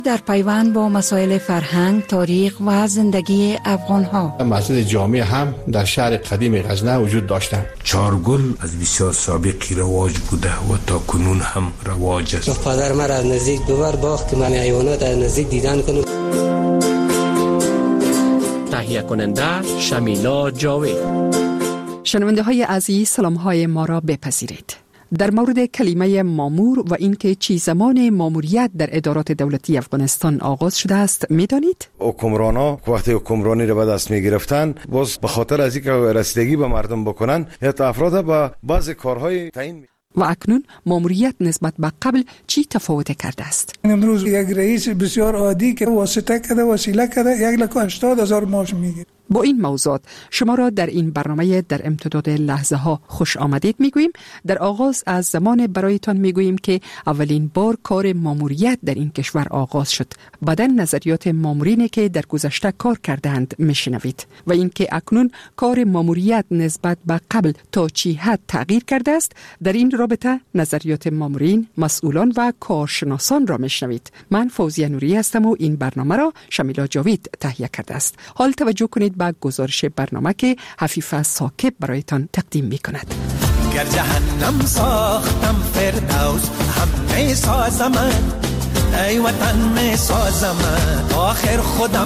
در پیوند با مسائل فرهنگ، تاریخ و زندگی افغان‌ها. مسجد جامع هم در شهر قدیم غزنه وجود داشتند. چارگل از بسیار سابقی رواج بوده و تا کنون هم رواج است. پدر من از نزدیک دوبار باخت که من حیوانات از نزدیک دیدن کنم. تهیه کننده شمیلا جاوید. شنونده های عزیز، سلام های ما را بپذیرید. در مورد کلمه مامور و اینکه چی زمان ماموریت در ادارات دولتی افغانستان آغاز شده است میدانید؟ حکمرانا وقتی حکمرانی را به دست می گرفتن، باز به خاطر از اینکه رسیدگی به مردم بکنن، یا افراد با بعضی کارهای تعیین. و اکنون ماموریت نسبت به قبل چی تفاوت کرده است؟ امروز یک رئیس بسیار عادی که واسطه کرده، وسیله کرده، 1,80,000 معاش میگیره. با این موضوعات شما را در این برنامه در امتداد لحظه ها خوش آمدید میگوییم. در آغاز از زمان برایتان میگوییم که اولین بار کار ماموریت در این کشور آغاز شد. بعداً نظریات مامورینی که در گذشته کار کردند میشنوید و اینکه اکنون کار ماموریت نسبت به قبل تا چی حد تغییر کرده است. در این رابطه نظریات مامورین، مسئولان و کارشناسان را میشنوید. من فوزیه نوری هستم و این برنامه را شمیلا جاوید تهیه کرده است. حال توجه کنید به گزارش برنامه که حفیظ ثاقب برایتان تقدیم می‌کند. گر جهنم ساختم فردوس هم میسازم، ای وطن میسازم، آخر خودم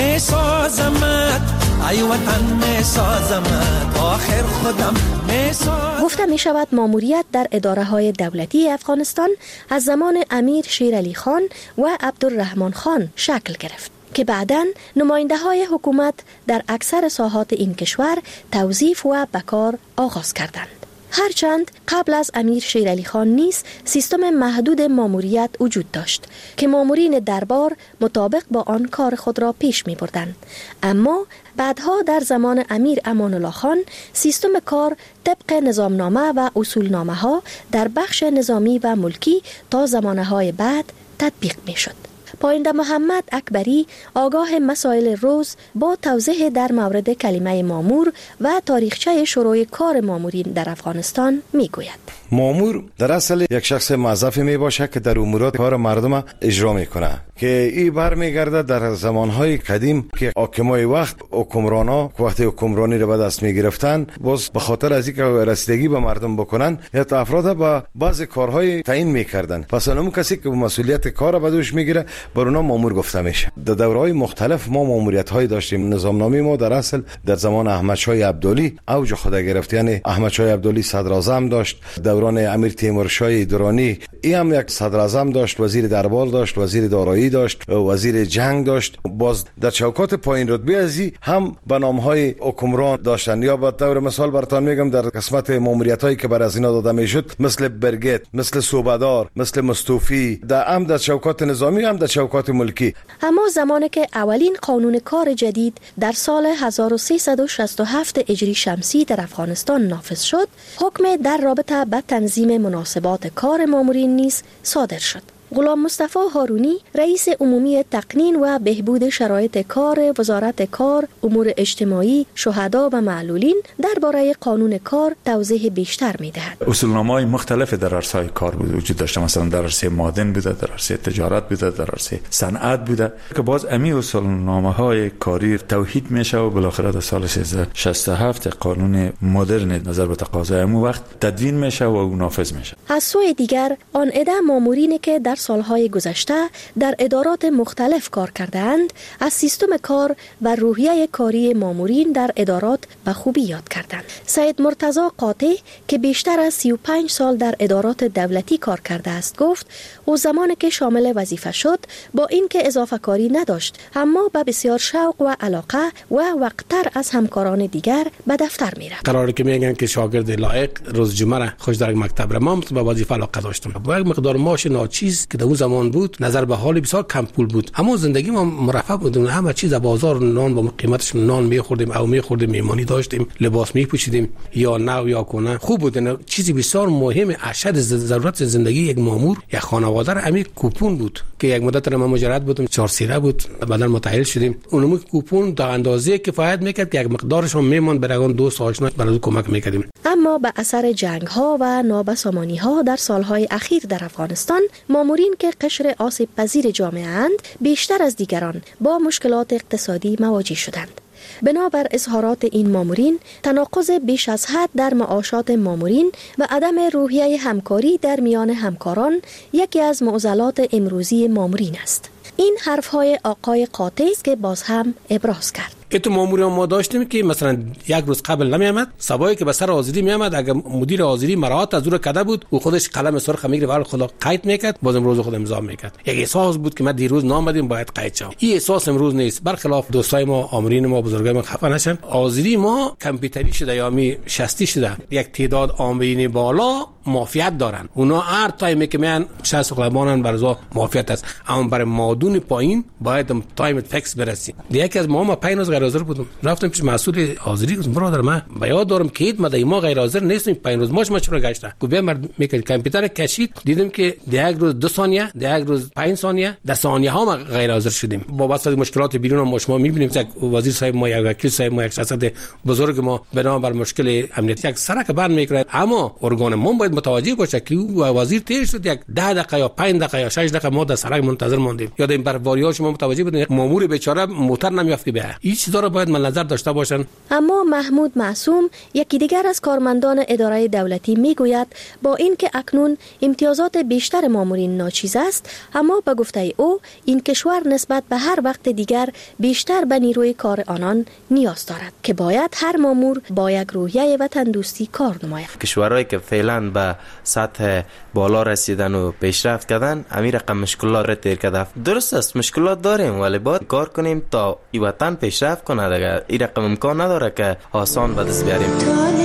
میسازم، ای وطن میسازم، آخر خودم میسازم. گفته می شود ماموریت در اداره های دولتی افغانستان از زمان امیر شیر علی خان و عبدالرحمن خان شکل گرفت که بعداً نماینده های حکومت در اکثر ساحات این کشور توظیف و بکار آغاز کردند. هرچند قبل از امیر شیر علی خان نیز سیستم محدود ماموریت وجود داشت که مامورین دربار مطابق با آن کار خود را پیش می بردند. اما بعدها در زمان امیر امان الله خان سیستم کار طبق نظامنامه و اصولنامه ها در بخش نظامی و ملکی تا زمانه های بعد تطبیق می شد. پاینده محمد اکبری آگاه مسائل روز با توضیح در مورد کلمه مامور و تاریخچه شروع کار مامورین در افغانستان میگوید. مامور در اصل یک شخص موظفی می باشه که در امورات کار مردم اجرا میکنه، که این برمیگرده در زمانهای قدیم که حاکمای وقت حکمرانا وقتی حکمرانی را به دست می گرفتن، باز به خاطر از اینکه رسیدگی به مردم بکنن، یا افراد با بعضی کارهای تعیین میکردن. پس اون کسی که مسئولیت کار به دوش میگیره بر اونا مامور گفته میشه. در دورهای مختلف ما ماموریت‌های داشتیم. نظامنامه ما در اصل در زمان احمد شاه عبدالی اوج خود گرفت، یعنی احمد شاه عبدالی صدر اعظم داشت، دوران امیر تیمور شاه درانی این هم یک صدر اعظم داشت، وزیر دربار داشت، وزیر دارایی داشت، وزیر جنگ داشت. باز در چوکات پایین رتبه ازی هم به نام‌های حکمران داشتن. یا به طور مثال براتون میگم در قسمت ماموریت‌هایی که بر از اینا داده میشد، مثل برگت، مثل صوبدار، مثل مستوفی، در چوکات نظامی هم در چوکات ملکی. اما زمانی که اولین قانون کار جدید در سال 1367 هجری شمسی در افغانستان نافذ شد، حکم در رابطه به تنظیم مناسبات کار مامورین نیز صادر شد. غلام مصطفی هارونی رئیس عمومی تقنین و بهبود شرایط کار وزارت کار، امور اجتماعی، شهدا و معلولین درباره قانون کار توضیح بیشتر می‌دهد. اصولنامه‌های مختلف در عرصه‌های کار وجود داشته، مثلا در عرصه معدن بوده، در عرصه تجارت بوده، در عرصه صنعت بوده، که باز امی اصولنامه‌های کاری توحید میشه و بالاخره در سال 67 قانون مدرن نظر به تقاضای امو وقت تدوین میشه و نافذ میشه. از سوی دیگر آن عده مامورینی که در سالهای گذشته در ادارات مختلف کار کردند از سیستم کار و روحیه کاری مامورین در ادارات به خوبی یاد کردند. سید مرتضی قاطع که بیشتر از 35 سال در ادارات دولتی کار کرده است گفت او زمانی که شامل وظیفه شد با اینکه اضافه کاری نداشت، اما با بسیار شوق و علاقه و وقتتر از همکاران دیگر به دفتر میرفت. قراره که میگن که شاگرد لایق روز جمعه را خوش در مکتب را من به وظیفه علاقه داشتم. با یک مقدار معاش ناچیز که در اون زمان بود نظر به حال بسیار کم پول بود، اما زندگی ما مرفه بود. همه چیز بازار نان با قیمتش نان میخوردیم او میخوردیم، میمانی داشتیم، لباس میپوشیدیم یا نو یا کنه خوب بود. چیزی بسیار مهم اشد ضرورت زندگی یک مامور یا خانواده را همین کوپون بود که یک مدت ما مجرد بودم 4 سیره بود، بعدا متأهل شدیم. اونم کوپون در اندازه کفایت میکرد که یک مقدارش هم میمون برای اون دوست آشنا برای کمک میکردیم. اما به اثر جنگ ها و نابسامانی ها در سالهای اخیر در افغانستان مامور مامورین که قشر آسیب پذیر جامعه اند بیشتر از دیگران با مشکلات اقتصادی مواجه شدند. بنابر اظهارات این مامورین، تناقض بیش از حد در معاشات مامورین و عدم روحیه همکاری در میان همکاران یکی از معضلات امروزی مامورین است. این حرفهای آقای قاطع است که باز هم ابراز کرد. تو ماموری ما داشتیم که مثلا یک روز قبل نمیامد، صبایی که به سر حاضری میامد، اگر مدیر حاضری مراعات از او کرده بود و خودش قلم سرخ میگیره و خدا قید میکرد، باز امروز خود امضا میکرد. یک احساس بود که ما دیروز نامدیم باید قید شم. این احساس امروز نیست. برخلاف دوستای ما، آمرین ما، بزرگای ما خفه نشن. حاضری ما کامپیوتری شده یا می شستی شده. یک تعداد آمرین بالا مافیت دارن. اونا هر تایمی که میان 60 قلمانن برزا مافیت است. اما برای مادون پایین باید تایم فکس برسیم. یکی از ما 5 روز غیر حاضر بودم، رفتم پیش مسئول حاضری، گفتم برادر من به یاد دارم که ما غیر حاضر نیستیم، 5 روز ما چرا گشته؟ گفت مرد میکنه کامپیوتر کشید، دیدم که یک روز 2 ثانیه، یک روز 5 ثانیه، 10 ثانیه ها ما غیر حاضر شدیم. با واسه مشکلات بیرون ما شما میبینیم که وزیر صاحب ما، یک وکیل صاحب ما، یک شخصیت بزرگ ما بنابر مشکل امنیتی یک سرک بند میکنه، اما ارگان ما باید متوجه باشه که وزیر تیر شد، یک 10 دقیقه یا 5 دقیقه یا 6 دقیقه ما در سرک منتظر ماندیم. یاد این برواری‌ها شما متوجه بودین، مامور بیچاره موتور نمیافته به. این چیزا رو باید نظر داشته باشن. اما محمود معصوم، یکی دیگر از کارمندان اداره دولتی، میگوید با اینکه اکنون امتیازات بیشتر مامورین ناچیز است، اما به گفته او این کشور نسبت به هر وقت دیگر بیشتر به نیروی کار آنان نیاز دارد که باید هر مامور با یک روحیه وطن دوستی کار نماید. کشورهایی که فعلا به سطح بالا رسیدن و پیشرفت کردن، همین رقم مشکلات را تیر کرده. درست است مشکلات داریم، ولی باید کار کنیم تا این وطن پیشرفت کنه. دیگه این رقم امکان نداره که آسان به دست بیاریم.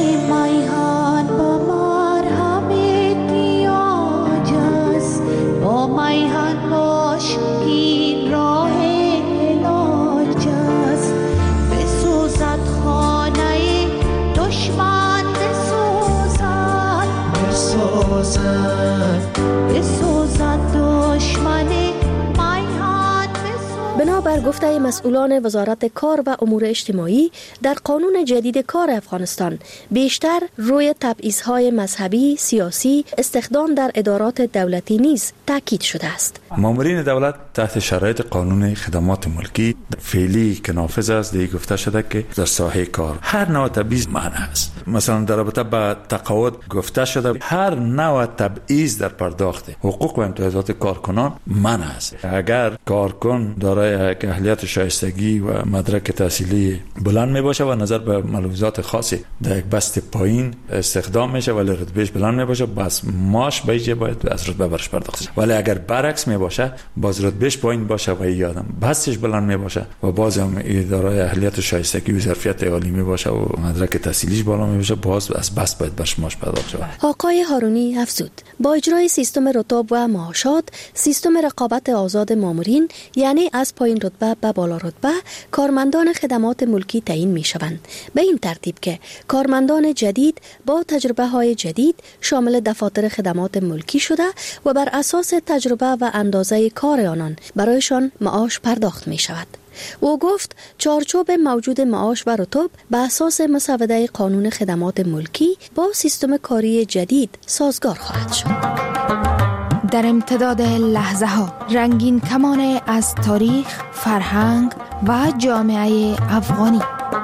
بنابر گفته مسئولان وزارت کار و امور اجتماعی، در قانون جدید کار افغانستان بیشتر روی تبعیض‌های مذهبی، سیاسی، استخدام در ادارات دولتی نیز تاکید شده است. مامورین دولت تحت شرایط قانون خدمات ملکی فعلی که نافذ است، دیگه گفته شده که در ساحه کار هر نوع تبعیض منع است. مثلا در رابطه با تقاعد گفته شده هر نوع تبعیض در پرداخت حقوق و امتیازات کارکنان منع است. اگر کارکن دارای اهلیت شایستگی و مدرک تحصیلی بلند می باشه و نظر به ملحوظات خاصی در یک بست پایین استخدام میشه ولی رتبهش بلند می باشه، بس ماش بیجه باید از رتبه برش پرداخت شه. ولی اگر برعکس می باشه، باز رتبهش پایین باشه و یادم بستش بلند می باشه و باز هم دارای اهلیت شایستگی و ظرفیت عالی می باشه و مدرک تحصیلیش بالا می باشه، باز از بست باید برش ماش پرداخت شه. آقای هارونی افزود با اجرای سیستم رتب و معاشات، سیستم رقابت آزاد مامورین، یعنی از پایین رتبه به بالا رتبه، کارمندان خدمات ملکی تعیین می شوند. به این ترتیب که کارمندان جدید با تجربه های جدید شامل دفاتر خدمات ملکی شده و بر اساس تجربه و اندازه کار آنان برایشان معاش پرداخت می شود. او گفت چارچوب موجود معاش و رتب به اساس مسوده قانون خدمات ملکی با سیستم کاری جدید سازگار خواهد شد. در امتداد لحظه ها رنگین کمان از تاریخ، فرهنگ و جامعه افغانی.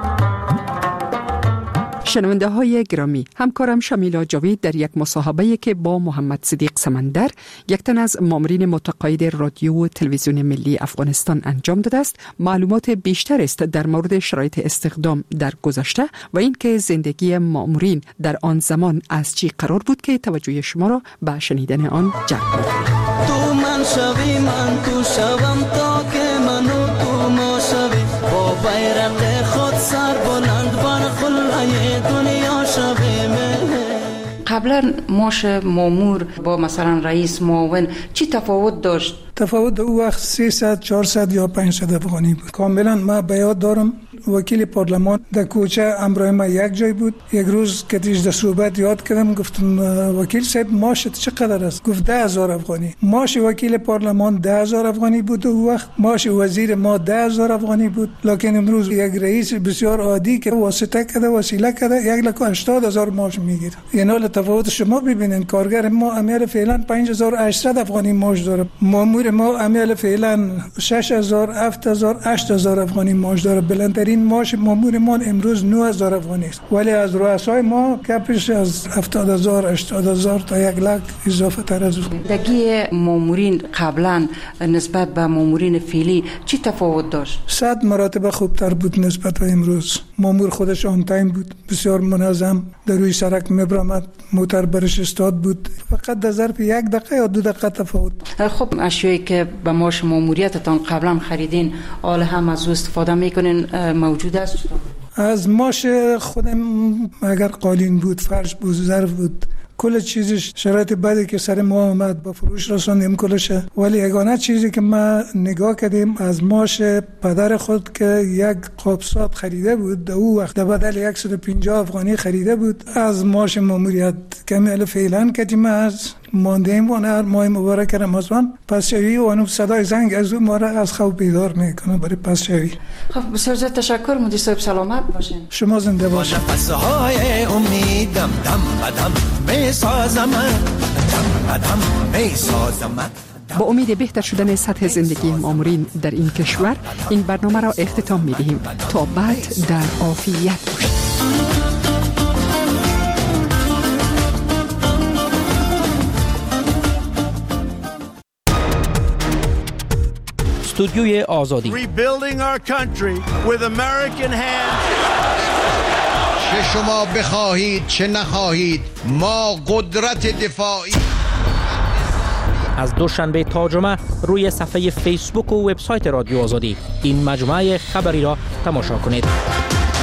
شنونده های گرامی، همکارم شمیلا جاوید در یک مصاحبه‌ای که با محمد صدیق سمندر، یک تن از مامورین متقاعد رادیو و تلویزیون ملی افغانستان انجام داده است، معلومات بیشتر است در مورد شرایط استخدام در گذشته و اینکه زندگی مامورین در آن زمان از چی قرار بود که توجه شما را به شنیدن آن جلب می‌کند. تو من شوی من تو شوم تا که منو تو ما شوی، با بیرق خود سر بلند بر خلای دنیا شوی. قبلا معاش مامور با مثلا رئیس معاون چی تفاوت داشت؟ تفاوت او وقت 300 400 یا 500 افغانی بود. کاملا ما به یاد دارم وکیل پارلمان در کوچه همراه ما یک جای بود. یک روز که در صحبت یاد کردم گفتم وکیل صاحب معاشت چقدر است؟ گفت 10,000 افغانی. معاش وکیل پارلمان 10,000 افغانی بود و وقت معاش وزیر ما 10,000 افغانی بود. لکن امروز یک رئیس بسیار عادی که واسطه کرده وسیله کرده 1,80,000 معاش میگیره. یعنی تفاوت شما ببینین. کارگر ما عمل فعلا 5,800 افغانی معاش داره. مامور ما عمل فعلا 6,000 7,000 8,000 افغانی معاش داره. بلندترین معاش مامور ما امروز 9,000 افغانی است. ولی از رؤسای ما کپش از 70,000 80,000 تا 1,00,000 اضافه تر از اون. دگی مامورین قبلا نسبت به مامورین فعلی چی تفاوت داشت؟ 100 مراتب خوبتر بود نسبت به امروز. مامور خودش آن تایم بود، بسیار منظم، در روی سرک میبرامد، موتر برش استاد بود. فقط در ظرف 1 دقیقه یا 2 دقیقه تفاوت. خب اشیایی که به معاش ماموریتتان قبلا خریدین حال هم از استفاده میکنین موجود است؟ از معاش خودم اگر قالین بود، فرش بود، ظرف بود، کل چیزش شرایط بعدی که سر ما آمد با فروش رساندیم کلشه. ولی یگانه چیزی که ما نگاه کردیم از معاش پدر خود که یک قابسات خریده بود، در او وقت بدل 150 افغانی خریده بود. از معاش ماموریت کمی فعلا کردیم از ماندیم و هر ماه مبارک رمضان پسشوی و انو صدای زنگ از او ما را از خواب بیدار میکنه برای پسشوی. خب بسیار زیاد تشکر. مدیر صاحب سلامت باشین. شما زنده باشین. نفس‌های امیدم دم بدم میسازم، دم بدم میسازم. با امید بهتر شدن سطح زندگی مامورین در این کشور این برنامه را اختتام می‌دهیم. تا بعد در عافیت باشید. استودیوی آزادی. Rebuilding our country with American hands. چه شما بخواهید چه نخواهید ما قدرت دفاعی. از دوشنبه تا جمعه روی صفحه فیسبوک و وبسایت رادیو آزادی این مجموعه خبری را تماشا کنید.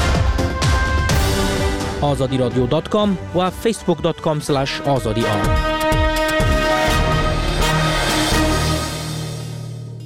azadiradyo.com و facebook.com/azadi.